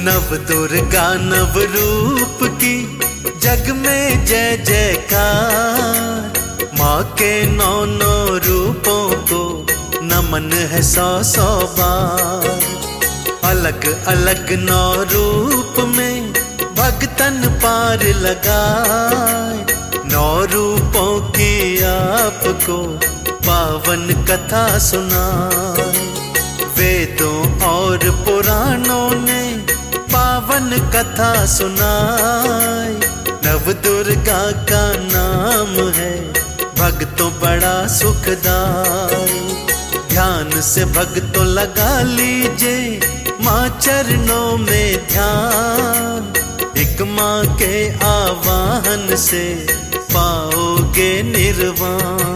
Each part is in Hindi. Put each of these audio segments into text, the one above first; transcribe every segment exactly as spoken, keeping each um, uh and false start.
नव दुर्गा नव रूप की जग में जय जयकार। माँ के नौ नौ रूपों को नमन है सौ सौ बार। अलग अलग नौ रूप में भगतन पार लगाए। नौ रूपों की आपको पावन कथा सुनाए। वेदों और पुराणों ने पावन कथा सुनाई। नव दुर्गा का नाम है भक्तों बड़ा सुखदाई। ध्यान से भक्तों लगा लीजिए माँ चरणों में ध्यान। एक माँ के आवाहन से पाओगे निर्वाण।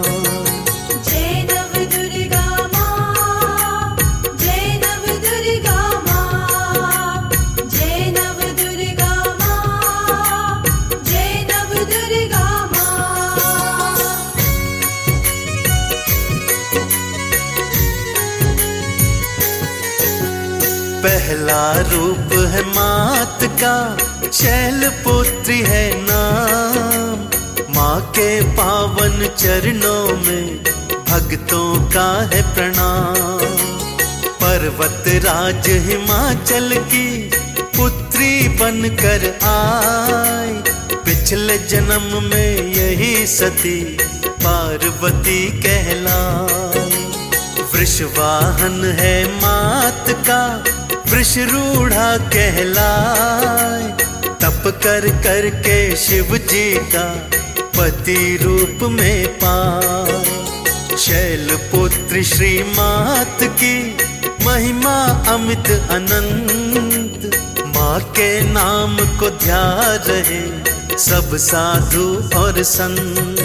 पहला रूप है मात का, शैलपुत्री है नाम। माँ के पावन चरणों में भक्तों का है प्रणाम। पर्वत राज हिमाचल की पुत्री बनकर आई। पिछले जन्म में यही सती पार्वती कहलाई। वृषवाहन है मात का, वृषरूढ़ा कहलाए। तप कर कर के शिव जी का पति रूप में पाए। शैलपुत्री श्री मात की महिमा अमित अनंत। माँ के नाम को ध्यान रहे सब साधु और संत।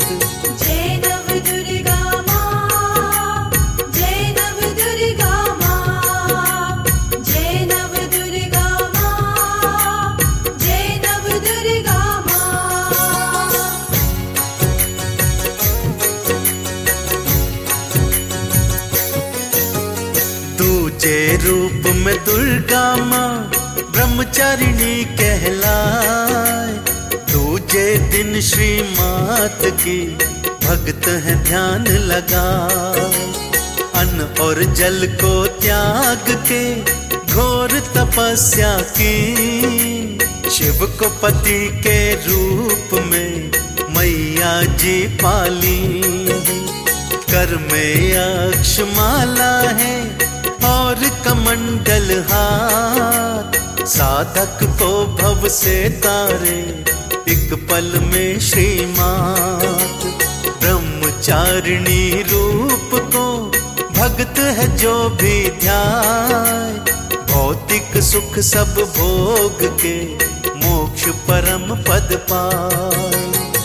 दूजे रूप में दुर्गा माँ ब्रह्मचारिणी कहलाए। दूजे दिन श्री मात की भक्त है ध्यान लगा। अन्न और जल को त्याग के घोर तपस्या की। शिव को पति के रूप में मैया जी पाली। कर में अक्षमाला है और कमंडल हाथ। साधक को भव से तारे एक पल में श्री मात। ब्रह्मचारिणी रूप को भक्त है जो भी ध्यान। भौतिक सुख सब भोग के मोक्ष परम पद पाए।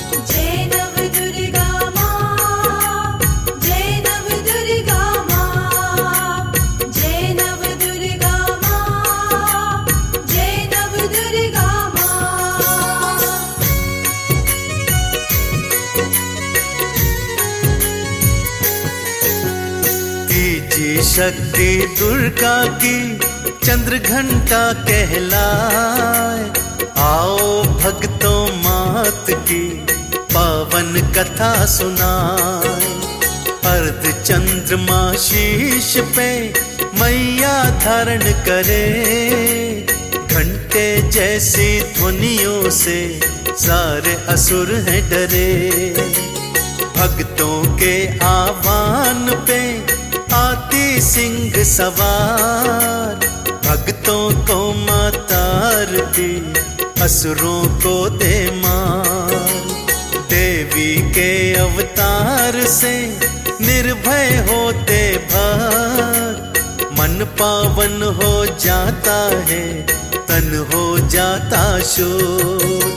शक्ति दुर्गा की चंद्र घंटा कहलाए। आओ भक्तों मात की पावन कथा सुनाए। अर्ध चंद्रमा शीश पे मैया धारण करे। घंटे जैसी ध्वनियों से सारे असुर हैं डरे। भक्तों के आह्वान पे आती सिंह सवार। भक्तों को मातारती असुरों को दे मार। देवी के अवतार से निर्भय होते भक्त। मन पावन हो जाता है तन हो जाता शुद्ध।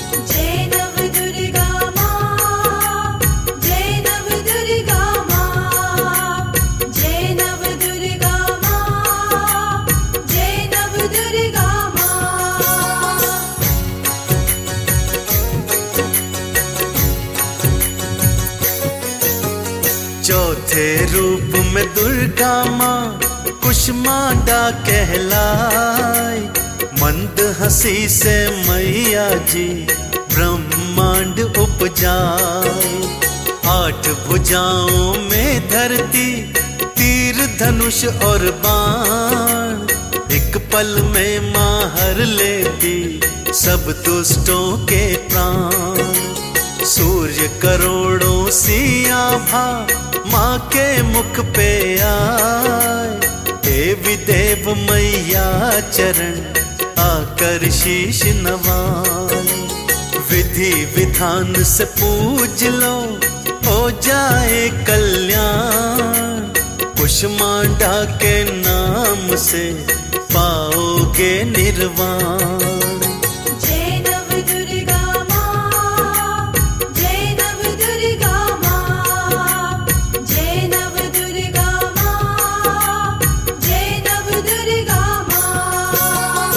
चौथे रूप में दुर्गा माँ कुष्मांडा कहलाई। मंद हंसी से मैया जी ब्रह्मांड उपजाए। आठ भुजाओं में धरती, तीर धनुष और बाण, एक पल में मां हर लेती सब दुष्टों के प्राण। सूर्य करोड़ों सी आभा मां के मुख पे आए। देवी देव मैया चरण आकर शीश नवाए। विधि विधान से पूज लो हो जाए कल्याण। कुष्मांडा के नाम से पाओगे निर्वाण। जय नव दुर्गा माँ, जय नव दुर्गा माँ, जय नव दुर्गा माँ, जय नव दुर्गा माँ।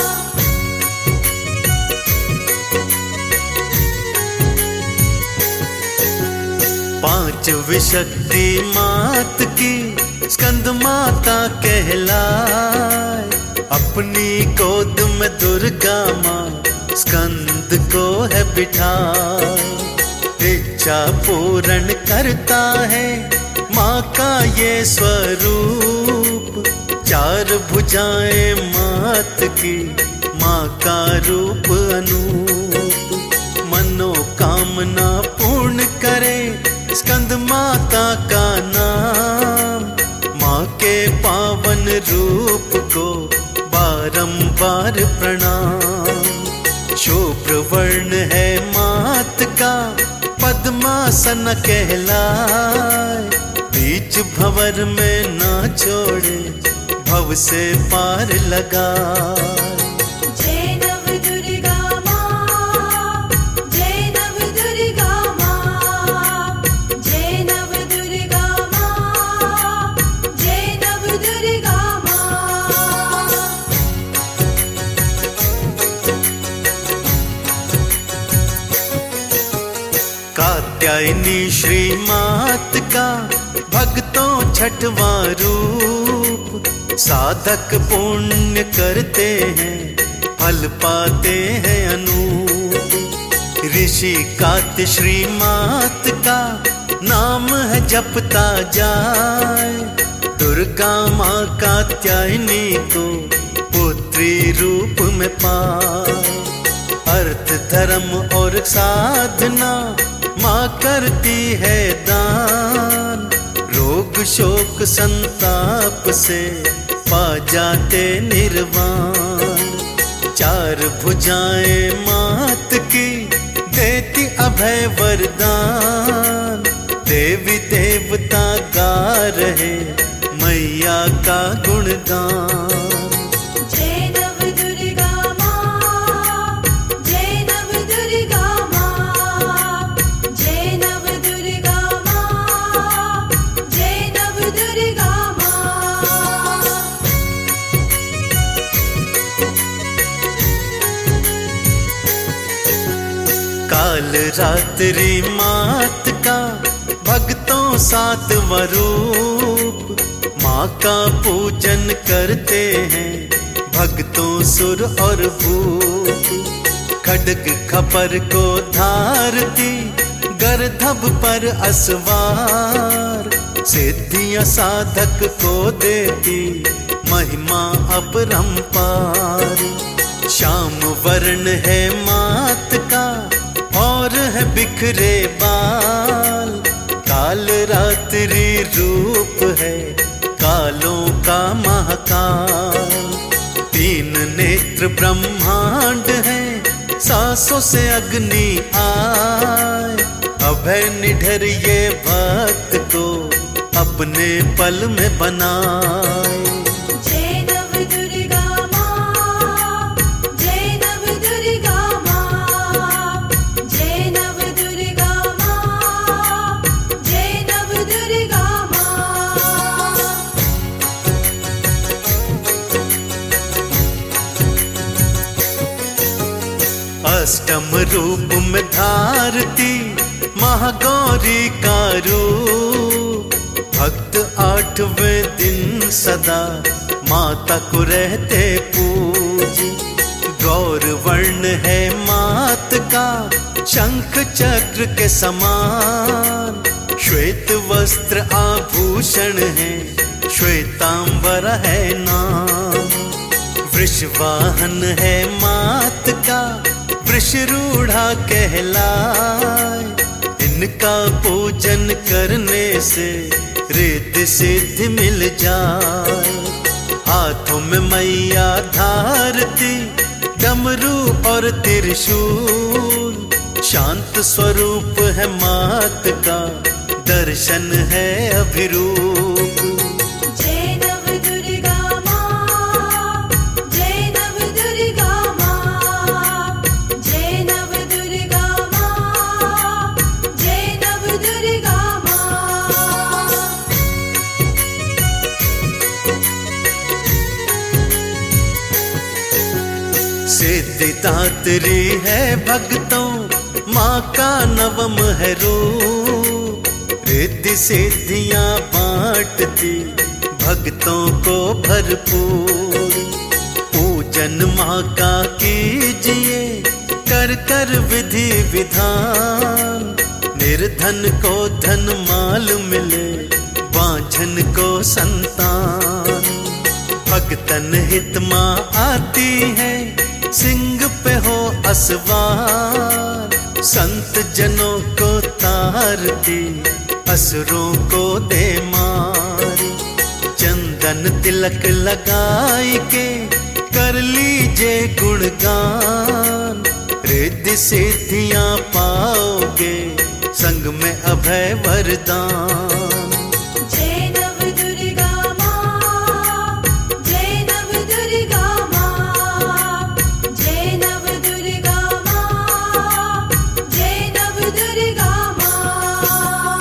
पांच विशक्ति मात की स्कंद माता कहलाए। अपनी गोद में दुर्गा माँ स्कंद को है बिठाए। इच्छा पूर्ण करता है माँ का ये स्वरूप। चार भुजाएं मात की माँ का रूप अनूप। मनोकामना पूर्ण करे स्कंद माता का नाम। माँ के पावन रूप को बारंबार प्रणाम। शुभ्र वर्ण है मात का पद्मासन कहलाए। बीच भंवर में ना छोड़े भव से पार लगाए। जय नव दुर्गा माँ, जय नव दुर्गा माँ, जय नव दुर्गा माँ, जय नव दुर्गा माँ। कात्यायनी श्री मात का भक्तों छठवां रूप। साधक पुण्य करते हैं फल पाते हैं अनूप। ऋषि कात्य श्री मात का नाम है जपता जाए। दुर्गा माँ कात्यायनी को पुत्री रूप में पाए। अर्थ धर्म और साधना माँ करती है दान। रोग शोक संताप से पा जाते निर्वाण। चार भुजाएं मात की देती अभय वरदान। देवी देवता गा रहे मैया का गुणगान। जय नव दुर्गा माँ, जय नव दुर्गा माँ, जय नव दुर्गा माँ, जय नव दुर्गा माँ। काल रात्रि मात का भक्तों सातवां रूप। माँ का पूजन करते हैं भक्तों सुर और भूप। खड्ग खपर को धारती गर्दभ पर असवार। सिद्धियां साधक को देती महिमा अपरंपार। श्याम वर्ण है मात का और है बिखरे बाल। काल रात्रि रूप है कालों का महाकाल। तीन नेत्र ब्रह्मांड है सांसों से अग्नि आए। अभय निडर ये भक्त को अपने पल में बनाए। जय नव दुर्गा माँ, जय नव दुर्गा माँ, जय नव दुर्गा माँ, जय नव दुर्गा माँ। अष्टम रूप में धारती महागौरी का रूप। भक्त आठवें दिन सदा माता को रहते पूज। वर्ण है मात का शंख चक्र के समान, श्वेत वस्त्र आभूषण है, श्वेतांबर है नाम। वृषवाहन है मात का, वृषरूढ़ा कहलाए, इनका पूजन करने से रिद्धि सिद्धि मिल जाए। हाथों में मैया धारती डमरू और त्रिशूल, शांत स्वरूप है मात का, दर्शन है अभिरूप। जय नव दुर्गा माँ, जय नव दुर्गा माँ, जय नव दुर्गा माँ, जय नव दुर्गा माँ। सिद्धिदात्री है भक्तों माँ का नवम है रूप, रिद्धि सिद्धियां बांटती भक्तों को भरपूर। पूजन माँ का कीजिए कर कर विधि विधान, निर्धन को धन माल मिले, बांझन को संतान। भक्तन हित माँ आती है, सिंह पे हो असवार, संत जनों को तारती, असुरों को दे मार। चंदन तिलक लगाई के कर लीजिए गुणगान, रिद्धि सिद्धियां पाओगे, संग में अभय वरदान।